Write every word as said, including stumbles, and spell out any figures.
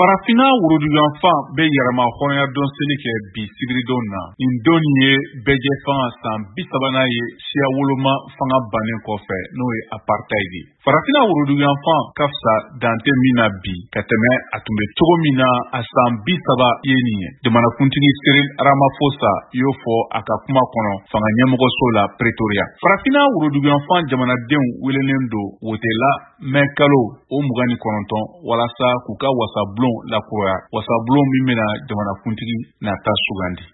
Farafina woroduyanfan bɛ yɛrɛma hɔrɔnya dɔn seli kɛ bi sibiridon na. Nin don ye bɛɛjɛ fanga san bi sabanan ye siya woloma fanga bannen kɔfɛ n'o ye apartheid. Farafina woroduyanfan ka fisa dante min na bi ka tɛmɛ a tun bɛ cogo min na a san bi saba ye nin ye. Jamanakuntigi Cyril Ramaphosa y'o fɔ a ka kuma kɔnɔ fanga ɲɛmɔgɔso la Pretoria. Farafina woroduyanfan jamanadenw welelen don wote la mɛ kalo o mugan ni kɔnɔntɔn walasa k'u ka wasabulon lakuraya. Wasabulon min bɛna jamanakuntigi nata sugandi.